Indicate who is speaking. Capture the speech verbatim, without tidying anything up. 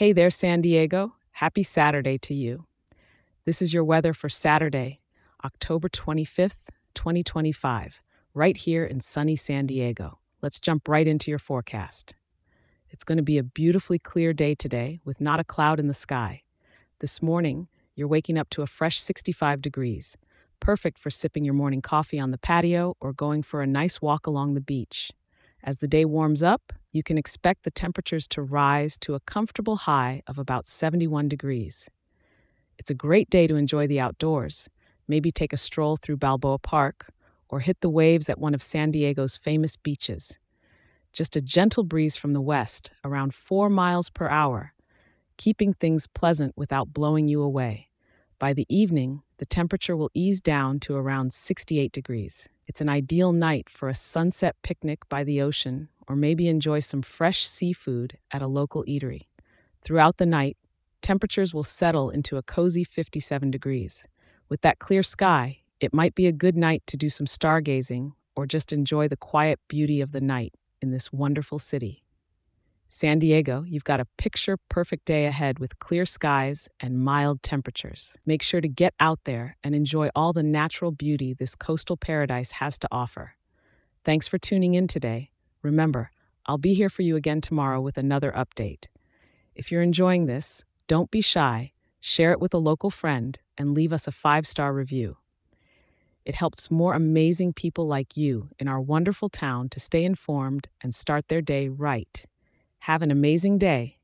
Speaker 1: Hey there, San Diego. Happy Saturday to you. This is your weather for Saturday, October twenty-fifth, twenty twenty-five, right here in sunny San Diego. Let's jump right into your forecast. It's going to be a beautifully clear day today with not a cloud in the sky. This morning, you're waking up to a fresh sixty-five degrees, perfect for sipping your morning coffee on the patio or going for a nice walk along the beach. As the day warms up, you can expect the temperatures to rise to a comfortable high of about seventy-one degrees. It's a great day to enjoy the outdoors. Maybe take a stroll through Balboa Park or hit the waves at one of San Diego's famous beaches. Just a gentle breeze from the west, around four miles per hour, keeping things pleasant without blowing you away. By the evening, the temperature will ease down to around sixty-eight degrees. It's an ideal night for a sunset picnic by the ocean or maybe enjoy some fresh seafood at a local eatery. Throughout the night, temperatures will settle into a cozy fifty-seven degrees. With that clear sky, it might be a good night to do some stargazing or just enjoy the quiet beauty of the night in this wonderful city. San Diego, you've got a picture perfect day ahead with clear skies and mild temperatures. Make sure to get out there and enjoy all the natural beauty this coastal paradise has to offer. Thanks for tuning in today. Remember, I'll be here for you again tomorrow with another update. If you're enjoying this, don't be shy, share it with a local friend, and leave us a five-star review. It helps more amazing people like you in our wonderful town to stay informed and start their day right. Have an amazing day